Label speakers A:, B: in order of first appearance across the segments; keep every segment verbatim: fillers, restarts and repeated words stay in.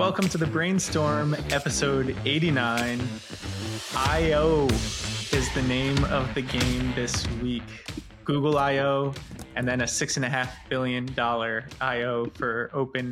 A: welcome to the Brainstorm, episode eighty-nine. I O is the name of the game this week. Google I O, and then a six and a half billion dollar I O for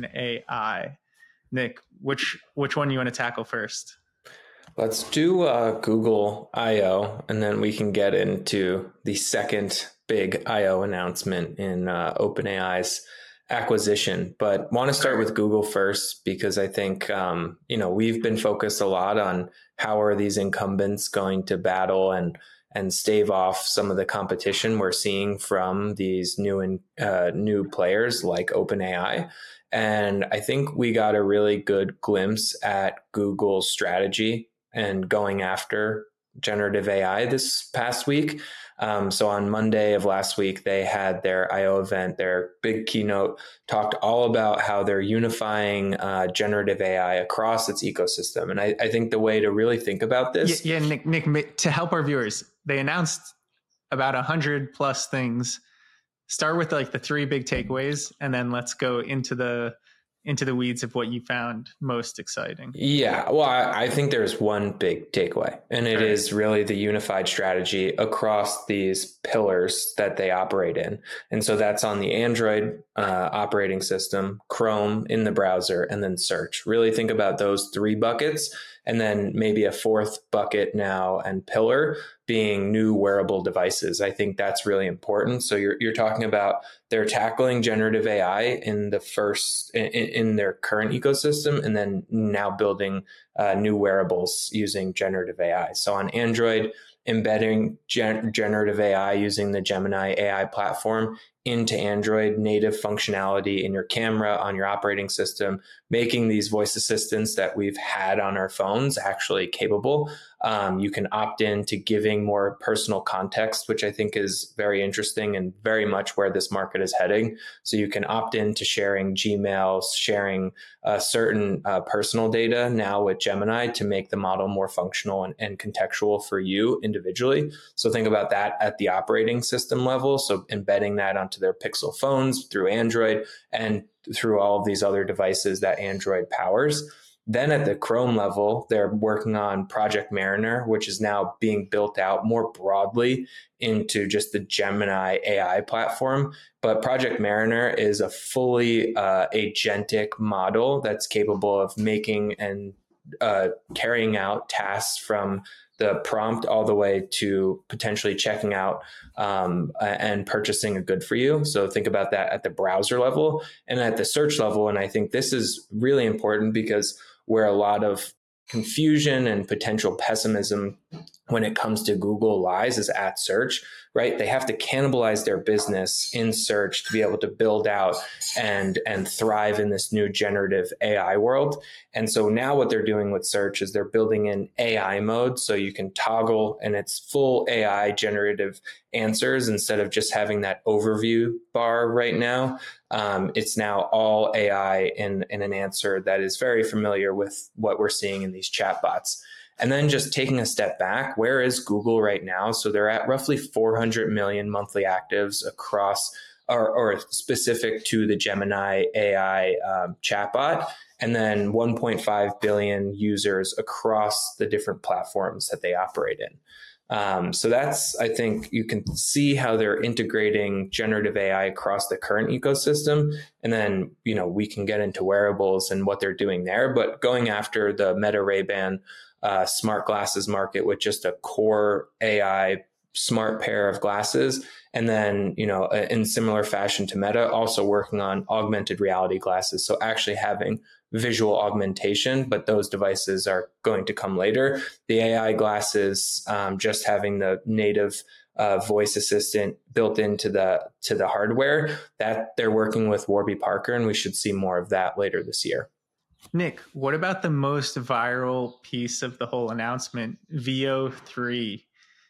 A: OpenAI. Nick, which which one do you want to tackle first?
B: Let's do uh, Google I O, and then we can get into the second big I O announcement in uh, OpenAI's acquisition. But want to start with Google first, because I think, um, you know, we've been focused a lot on how are these incumbents going to battle and and stave off some of the competition we're seeing from these new and uh, new players like OpenAI. And I think we got a really good glimpse at Google's strategy and going after generative A I this past week. Um, so on Monday of last week, they had their I O event, their big keynote, talked all about how they're unifying uh, generative A I across its ecosystem. And I, I think the way to really think about this.
A: Yeah, yeah Nick, Nick, to help our viewers, they announced about one hundred plus things. Start with like the three big takeaways, and then let's go into the into the weeds of what you found most exciting.
B: Yeah, well, I, I think there's one big takeaway, and it right. is really the unified strategy across these pillars that they operate in. And so that's on the Android uh, operating system, Chrome in the browser, and then search. Really think about those three buckets, and then maybe a fourth bucket now and pillar being new wearable devices. I think that's really important. So you're you're talking about they're tackling generative A I in the first in, in their current ecosystem, and then now building uh, new wearables using generative A I. So on Android, embedding gen- generative A I using the Gemini A I platform into Android native functionality in your camera, on your operating system, making these voice assistants that we've had on our phones actually capable. Um, you can opt in to giving more personal context, which I think is very interesting and very much where this market is heading. So you can opt in to sharing Gmail, sharing uh, certain uh, personal data now with Gemini to make the model more functional and, and contextual for you individually. So think about that at the operating system level. So embedding that onto their Pixel phones through Android and through all of these other devices that Android powers. Then at the Chrome level, they're working on Project Mariner, which is now being built out more broadly into just the Gemini A I platform. But Project Mariner is a fully uh, agentic model that's capable of making and uh, carrying out tasks from the prompt all the way to potentially checking out um, and purchasing a good for you. So think about that at the browser level and at the search level. And I think this is really important because where a lot of confusion and potential pessimism when it comes to Google lies is at search, right? They have to cannibalize their business in search to be able to build out and, and thrive in this new generative A I world. And so now what they're doing with search is they're building in A I mode. So you can toggle and it's full A I generative answers instead of just having that overview bar right now. Um, it's now all A I in, in an answer that is very familiar with what we're seeing in these chatbots. And then just taking a step back, where is Google right now? So they're at roughly four hundred million monthly actives across or, or specific to the Gemini A I um, chatbot, and then one point five billion users across the different platforms that they operate in. Um, so that's, I think you can see how they're integrating generative A I across the current ecosystem. And then, you know, we can get into wearables and what they're doing there, but going after the Meta Ray-Ban uh, smart glasses market with just a core A I smart pair of glasses. And then, you know, in similar fashion to Meta, also working on augmented reality glasses. So actually having visual augmentation, but those devices are going to come later. The A I glasses, um, just having the native uh, voice assistant built into the to the hardware, that they're working with Warby Parker, and we should see more of that later this year.
A: Nick, what about the most viral piece of the whole announcement, V O three?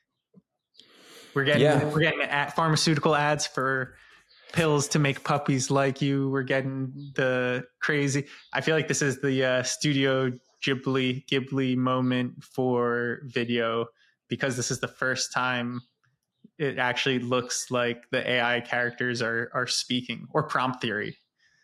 A: We're getting yeah. we're getting at pharmaceutical ads for pills to make puppies like you. We're getting the crazy. I feel like this is the uh, Studio Ghibli Ghibli moment for video, because this is the first time it actually looks like the A I characters are are speaking, or prompt theory.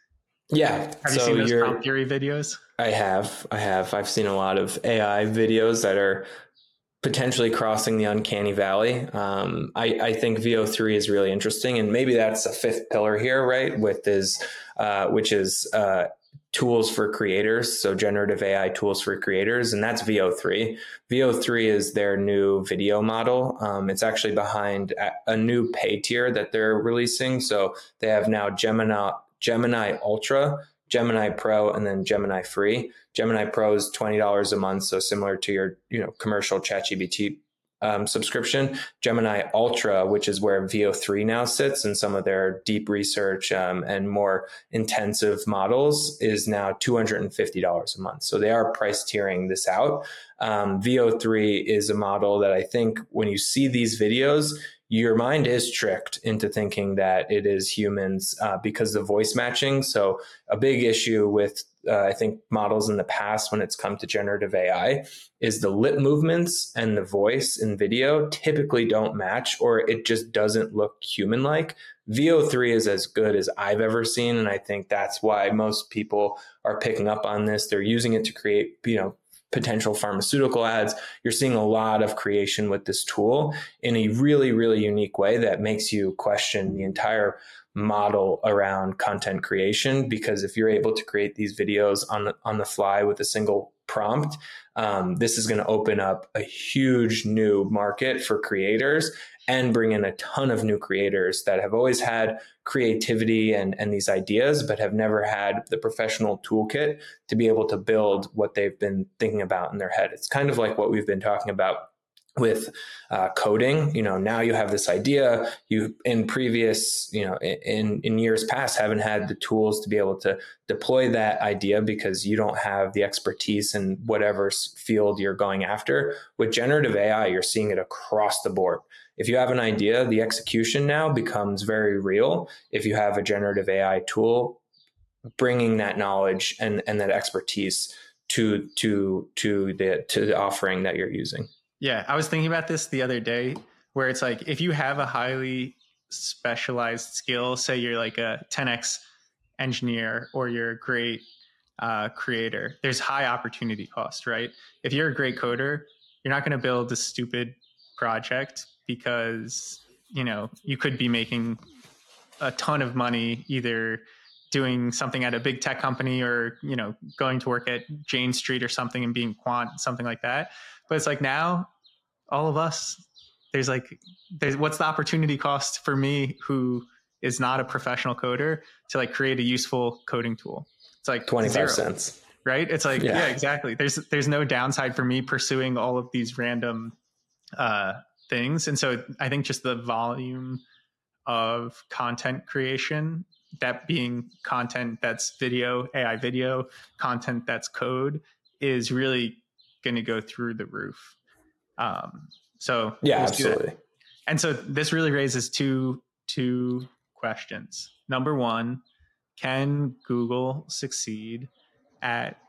B: Yeah.
A: Have
B: so
A: you seen those
B: you're,
A: prompt theory videos?
B: I have, I have, I've seen a lot of A I videos that are potentially crossing the uncanny valley. Um, I, I think V O three is really interesting, and maybe that's a fifth pillar here, right? With is, uh, which is uh, tools for creators, so generative A I tools for creators, and that's V O three. V O three is their new video model. Um, it's actually behind a new pay tier that they're releasing. So they have now Gemini, Gemini Ultra, Gemini Pro, and then Gemini Free. Gemini Pro is twenty dollars a month, so similar to your, you know, commercial ChatGPT um, subscription. Gemini Ultra, which is where V O three now sits, and some of their deep research um, and more intensive models, is now two hundred fifty dollars a month. So they are price tiering this out. Um, V O three is a model that I think when you see these videos, your mind is tricked into thinking that it is humans uh, because of voice matching. So a big issue with, uh, I think, models in the past when it's come to generative A I is the lip movements and the voice in video typically don't match, or it just doesn't look human-like. V O three is as good as I've ever seen, and I think that's why most people are picking up on this. They're using it to create, you know, potential pharmaceutical ads. You're seeing a lot of creation with this tool in a really, really unique way that makes you question the entire model around content creation. Because if you're able to create these videos on the, on the fly with a single prompt, um, this is going to open up a huge new market for creators and bring in a ton of new creators that have always had creativity and, and these ideas, but have never had the professional toolkit to be able to build what they've been thinking about in their head. It's kind of like what we've been talking about with uh, coding. You know, now you have this idea, you in previous, you know, in, in years past haven't had the tools to be able to deploy that idea because you don't have the expertise in whatever field you're going after. With generative A I, you're seeing it across the board. If you have an idea, the execution now becomes very real. If you have a generative A I tool, bringing that knowledge and, and that expertise to, to, to the, to the offering that you're using.
A: Yeah, I was thinking about this the other day, where it's like, if you have a highly specialized skill, say you're like a ten X engineer or you're a great uh, creator, there's high opportunity cost, right? If you're a great coder, you're not going to build a stupid project because, you know, you could be making a ton of money either doing something at a big tech company or, you know, going to work at Jane Street or something and being quant, something like that. But it's like, now all of us, there's like, there's what's the opportunity cost for me who is not a professional coder to like create a useful coding tool? It's like
B: twenty-five
A: zero,
B: cents,
A: right? It's like,
B: yeah.
A: yeah, exactly. There's, there's no downside for me pursuing all of these random uh, things. And so I think just the volume of content creation, that being content that's video, A I video, content that's code, is really going to go through the roof. Um, so
B: yeah,
A: we'll
B: absolutely.
A: And so this really raises two two questions. Number one, can Google succeed at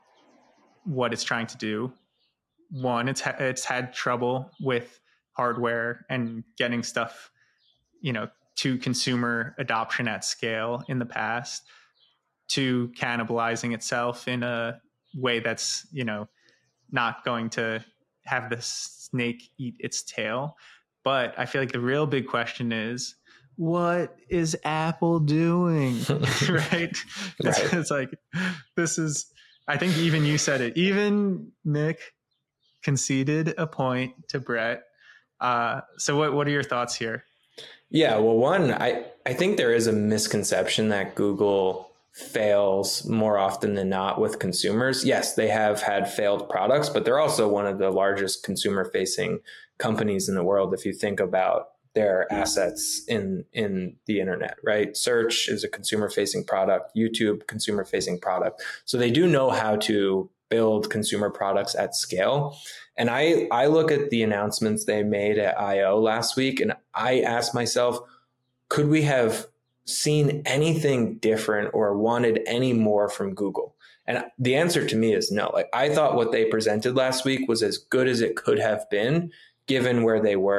A: what it's trying to do? One, it's ha- it's had trouble with hardware and getting stuff, you know, to consumer adoption at scale in the past. Two, cannibalizing itself in a way that's, you know, not going to have the snake eat its tail. But I feel like the real big question is, what is Apple doing? Right? It's,
B: Right.
A: It's like, this is, I think even you said it, even Nick conceded a point to Brett. Uh, so what, what are your thoughts here?
B: Yeah, well, one, I, I think there is a misconception that Google fails more often than not with consumers. Yes, they have had failed products, but they're also one of the largest consumer facing companies in the world. If you think about their assets in, in the internet, right? Search is a consumer facing product, YouTube, consumer facing product. So they do know how to build consumer products at scale. And I, I look at the announcements they made at I O last week, and I ask myself, could we have seen anything different or wanted any more from Google? And the answer to me is no. Like, I thought what they presented last week was as good as it could have been, given where they were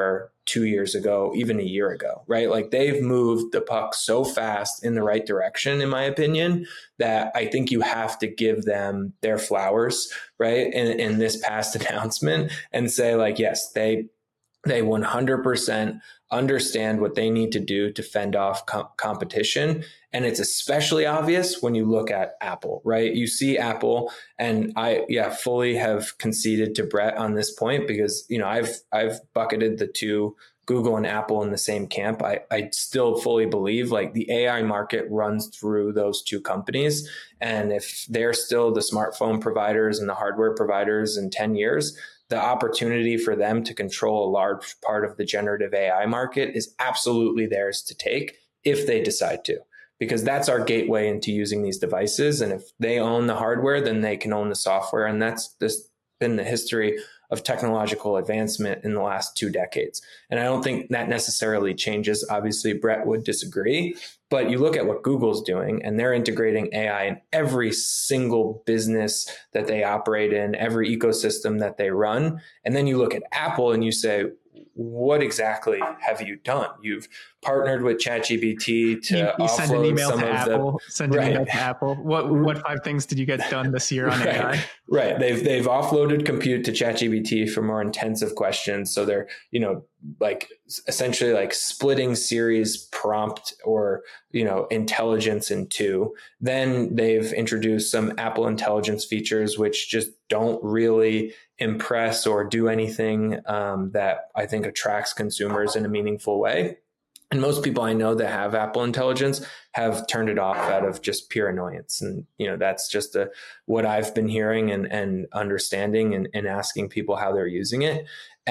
B: two years ago, even a year ago, right? Like they've moved the puck so fast in the right direction, in my opinion, that I think you have to give them their flowers, right? In, in this past announcement and say like, yes, they, they one hundred percent understand what they need to do to fend off com- competition. And it's especially obvious when you look at Apple, right? You see Apple, and I, yeah, fully have conceded to Brett on this point because, you know, I've, I've bucketed the two, Google and Apple, in the same camp. I, I still fully believe like the A I market runs through those two companies. And if they're still the smartphone providers and the hardware providers in ten years, the opportunity for them to control a large part of the generative A I market is absolutely theirs to take if they decide to, because that's our gateway into using these devices. And if they own the hardware, then they can own the software. And that's this been the history of technological advancement in the last two decades. And I don't think that necessarily changes. Obviously, Brett would disagree, but you look at what Google's doing, and they're integrating A I in every single business that they operate in, every ecosystem that they run. And then you look at Apple and you say, what exactly have you done? You've partnered with ChatGPT to
A: you, you
B: offload
A: send an email
B: some
A: to
B: of
A: Apple,
B: the
A: send an
B: right.
A: email to Apple. What what five things did you get done this year on
B: right.
A: A I?
B: Right. They've they've offloaded compute to ChatGPT for more intensive questions. So they're, you know, like essentially like splitting Siri's prompt or, you know, intelligence in two. Then they've introduced some Apple Intelligence features, which just don't really impress or do anything um, that I think attracts consumers in a meaningful way. And most people I know that have Apple Intelligence have turned it off out of just pure annoyance. And, you know, that's just a, what I've been hearing and, and understanding and, and asking people how they're using it.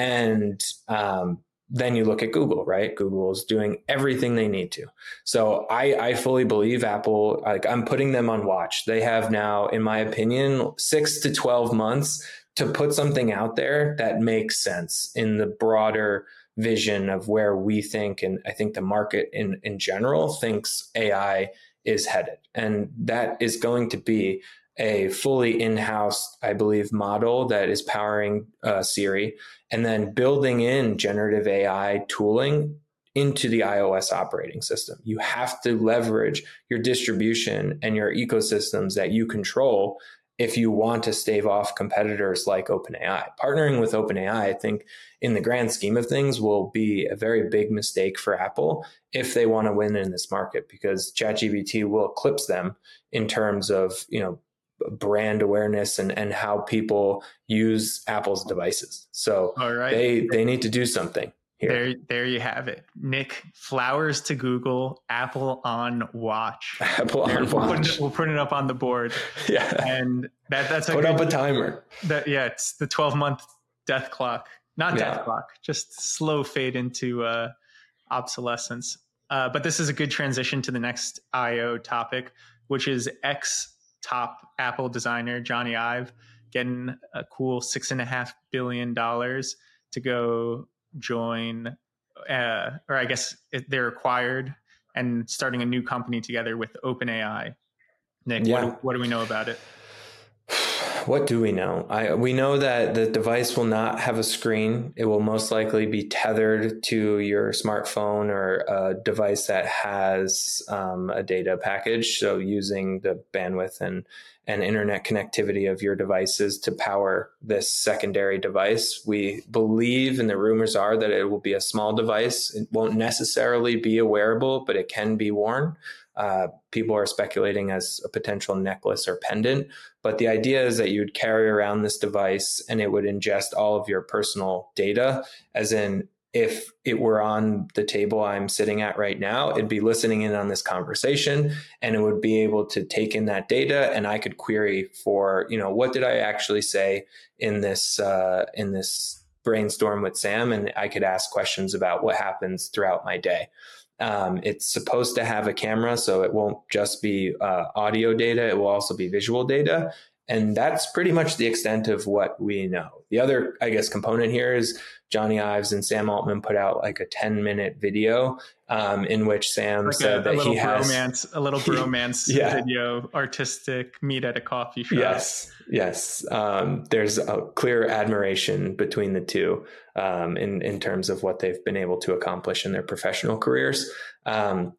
B: And um, then you look at Google, right? Google is doing everything they need to. So I, I fully believe Apple, like I'm putting them on watch. They have now, in my opinion, six to twelve months to put something out there that makes sense in the broader vision of where we think, and I think the market in, in general thinks A I is headed. And that is going to be a fully in-house, I believe, model that is powering uh, Siri, and then building in generative A I tooling into the iOS operating system. You have to leverage your distribution and your ecosystems that you control if you want to stave off competitors like OpenAI. Partnering with OpenAI, I think, in the grand scheme of things, will be a very big mistake for Apple if they want to win in this market, because ChatGPT will eclipse them in terms of, you know, brand awareness and, and how people use Apple's devices. So
A: All right.
B: they they need to do something here.
A: There, there you have it. Nick, flowers to Google, Apple on watch.
B: Apple
A: there,
B: on
A: we'll
B: watch.
A: Put it, we'll put it up on the board.
B: Yeah.
A: And that, that's a
B: put
A: good,
B: up a timer.
A: That, yeah, it's the twelve month death clock. Not death yeah. clock, just slow fade into uh, obsolescence. Uh, but this is a good transition to the next I O topic, which is ex-top Apple designer Johnny Ive getting a cool six and a half billion dollars to go join, uh, or I guess it, they're acquired and starting a new company together with OpenAI. Nick, yeah. what, what do we know about it?
B: What do we know? I, we know that the device will not have a screen. It will most likely be tethered to your smartphone or a device that has um, a data package. So using the bandwidth and, and internet connectivity of your devices to power this secondary device. We believe, and the rumors are, that it will be a small device. It won't necessarily be a wearable, but it can be worn. Uh, people are speculating as a potential necklace or pendant. But the idea is that you'd carry around this device and it would ingest all of your personal data, as in if it were on the table I'm sitting at right now, it'd be listening in on this conversation and it would be able to take in that data, and I could query for, you know, what did I actually say in this, uh, in this brainstorm with Sam? And I could ask questions about what happens throughout my day. Um, it's supposed to have a camera, so it won't just be uh, audio data. It will also be visual data. And that's pretty much the extent of what we know. The other, I guess, component here is Johnny Ives and Sam Altman put out like a ten minute video um, in which Sam
A: like
B: said
A: a,
B: that
A: a little
B: he has
A: bromance, a little bromance
B: yeah.
A: video, artistic meet at a coffee shop.
B: Yes, yes. Um, there's a clear admiration between the two um, in in terms of what they've been able to accomplish in their professional careers. Um,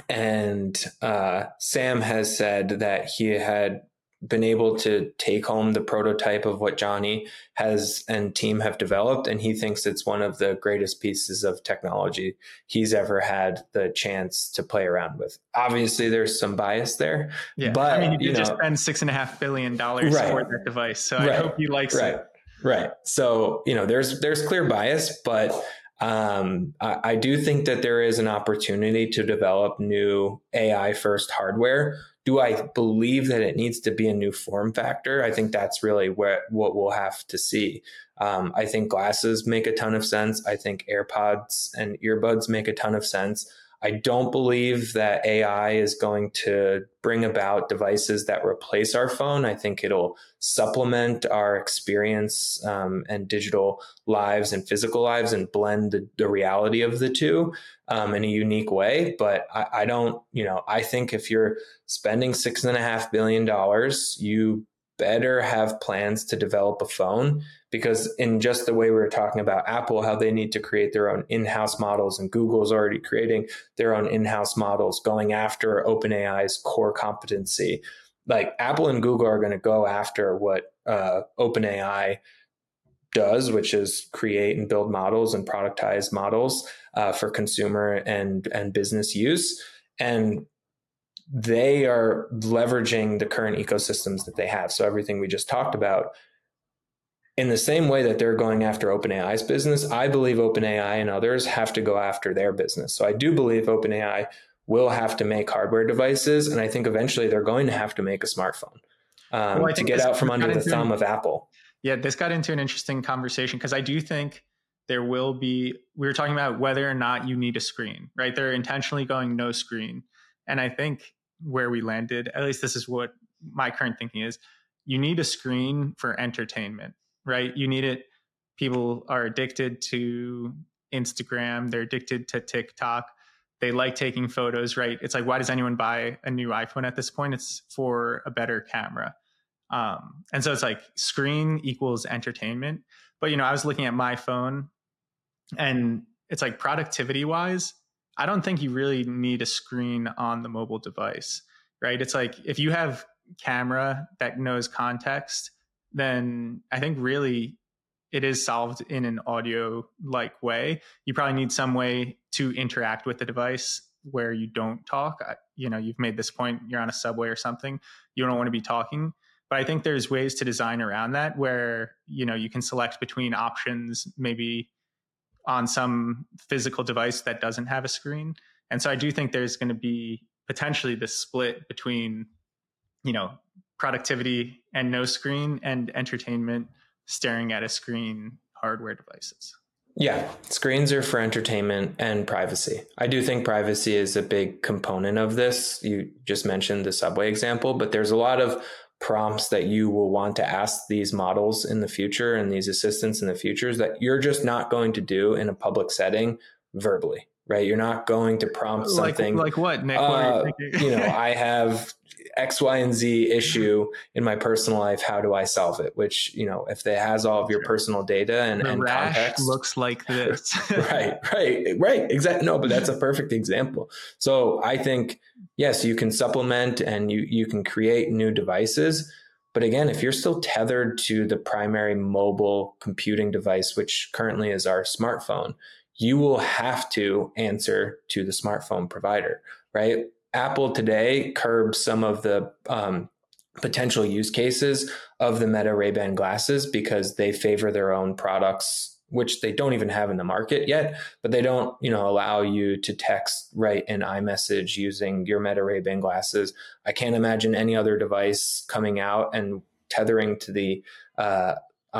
B: and uh, Sam has said that he had been able to take home the prototype of what Johnny has and team have developed. And he thinks it's one of the greatest pieces of technology he's ever had the chance to play around with. Obviously there's some bias there,
A: yeah.
B: but
A: I mean, he did
B: you know,
A: just spend six and a half billion dollars
B: right,
A: for that device. So
B: right,
A: I hope he likes
B: right,
A: it.
B: Right. So, you know, there's, there's clear bias, but um, I, I do think that there is an opportunity to develop new A I first hardware. Do I believe that it needs to be a new form factor? I think that's really where, what we'll have to see. Um, I think glasses make a ton of sense. I think AirPods and earbuds make a ton of sense. I don't believe that A I is going to bring about devices that replace our phone. I think it'll supplement our experience um, and digital lives and physical lives and blend the, the reality of the two um, in a unique way. But I, I don't, you know, I think if you're spending six and a half billion dollars, you better have plans to develop a phone, because in just the way we were talking about Apple, how they need to create their own in-house models, and Google's already creating their own in-house models, going after OpenAI's core competency. Like Apple and Google are going to go after what uh, OpenAI does, which is create and build models and productize models uh, for consumer and, and business use. And they are leveraging the current ecosystems that they have. So everything we just talked about, in the same way that they're going after OpenAI's business, I believe OpenAI and others have to go after their business. So I do believe OpenAI will have to make hardware devices. And I think eventually they're going to have to make a smartphone um, well, to get out from under the thumb of Apple.
A: Yeah, this got into an interesting conversation, because I do think there will be, we were talking about whether or not you need a screen, right? They're intentionally going no screen. And I think where we landed, at least this is what my current thinking is, you need a screen for entertainment, right? You need it. People are addicted to Instagram. They're addicted to TikTok. They like taking photos, right? It's like, why does anyone buy a new iPhone at this point? It's for a better camera. Um, and so it's like screen equals entertainment. But, you know, I was looking at my phone, and it's like productivity wise, I don't think you really need a screen on the mobile device, right? It's like if you have camera that knows context, then I think really it is solved in an audio-like way. You probably need some way to interact with the device where you don't talk. You know, you've made this point, you're on a subway or something, you don't want to be talking. But I think there's ways to design around that where, you know, you can select between options, maybe on some physical device that doesn't have a screen. And so I do think there's going to be potentially this split between, you know, productivity and no screen, and entertainment staring at a screen hardware devices.
B: Yeah, screens are for entertainment and privacy. I do think privacy is a big component of this. You just mentioned the subway example, but there's a lot of prompts that you will want to ask these models in the future and these assistants in the futures that you're just not going to do in a public setting verbally, right? You're not going to prompt something
A: like, like what, Nick?
B: Uh,
A: what
B: you know, I have X, Y, and Z issue in my personal life. How do I solve it? Which, you know, if it has all of your personal data and,
A: the
B: and
A: rash
B: context,
A: looks like this.
B: right, right, right. Exactly. No, but that's a perfect example. So I think, yes, you can supplement and you, you can create new devices. But again, if you're still tethered to the primary mobile computing device, which currently is our smartphone, you will have to answer to the smartphone provider, right? Apple today curbs some of the um, potential use cases of the Meta Ray-Ban glasses because they favor their own products, which they don't even have in the market yet, but they don't, you know, allow you to text, write an iMessage using your Meta Ray-Ban glasses. I can't imagine any other device coming out and tethering to the uh,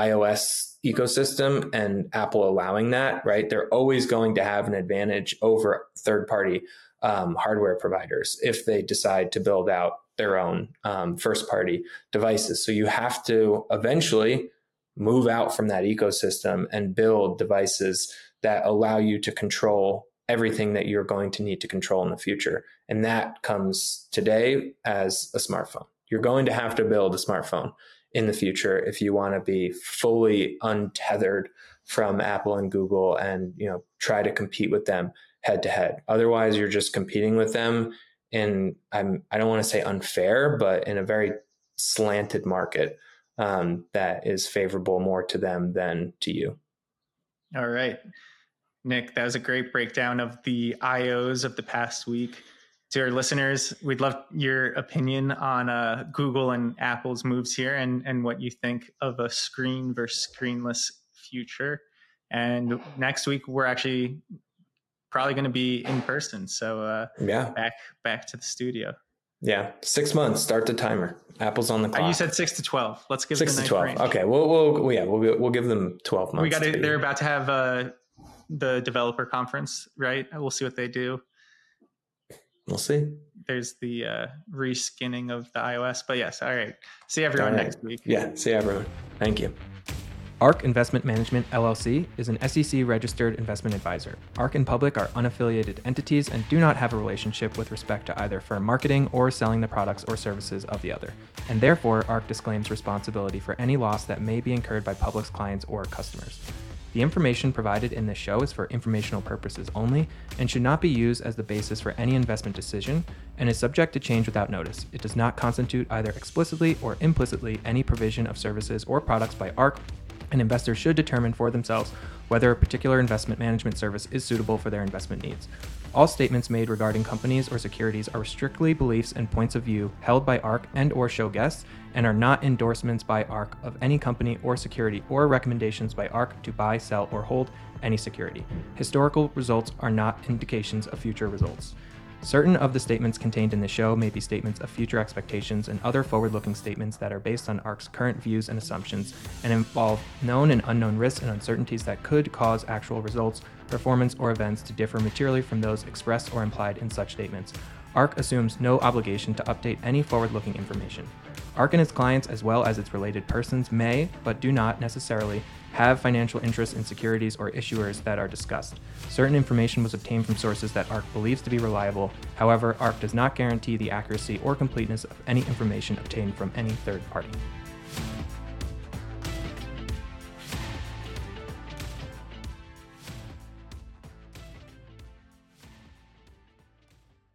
B: iOS ecosystem and Apple allowing that, right? They're always going to have an advantage over third-party um, hardware providers if they decide to build out their own um, first party devices. So you have to eventually move out from that ecosystem and build devices that allow you to control everything that you're going to need to control in the future. And that comes today as a smartphone. You're going to have to build a smartphone in the future if you want to be fully untethered from Apple and Google and, you know, try to compete with them head to head. Otherwise, you're just competing with them in, I'm, I don't want to say unfair, but in a very slanted market um, that is favorable more to them than to you.
A: All right. Nick, that was a great breakdown of the I Os of the past week. To our listeners, we'd love your opinion on uh, Google and Apple's moves here and, and what you think of a screen versus screenless future. And next week, we're actually probably going to be in person. So uh,
B: yeah,
A: back back to the studio.
B: Yeah, six months. Start the timer. Apple's on the clock.
A: Uh, you said six to twelve. Let's give
B: six
A: the
B: to twelve.
A: Range.
B: Okay, we'll we'll yeah we'll we'll give them twelve months.
A: We got to. They're about to have uh, the developer conference, right? We'll see what they do.
B: We'll see.
A: There's the uh, reskinning of the iOS, but yes. All right. See everyone right. next week.
B: Yeah. See everyone. Thank you.
C: ARK Investment Management L L C is an S E C-registered investment advisor. ARK and Public are unaffiliated entities and do not have a relationship with respect to either firm marketing or selling the products or services of the other, and therefore ARK disclaims responsibility for any loss that may be incurred by Public's clients or customers. The information provided in this show is for informational purposes only and should not be used as the basis for any investment decision and is subject to change without notice. It does not constitute either explicitly or implicitly any provision of services or products by ARK, and investors should determine for themselves whether a particular investment management service is suitable for their investment needs. All statements made regarding companies or securities are strictly beliefs and points of view held by ARK and or show guests and are not endorsements by ARK of any company or security or recommendations by ARK to buy, sell, or hold any security. Historical results are not indications of future results. Certain of the statements contained in the show may be statements of future expectations and other forward-looking statements that are based on ARK's current views and assumptions and involve known and unknown risks and uncertainties that could cause actual results, performance, or events to differ materially from those expressed or implied in such statements. ARK assumes no obligation to update any forward-looking information. ARK and its clients, as well as its related persons, may, but do not necessarily, have financial interests in securities or issuers that are discussed. Certain information was obtained from sources that ARK believes to be reliable. However, ARK does not guarantee the accuracy or completeness of any information obtained from any third party.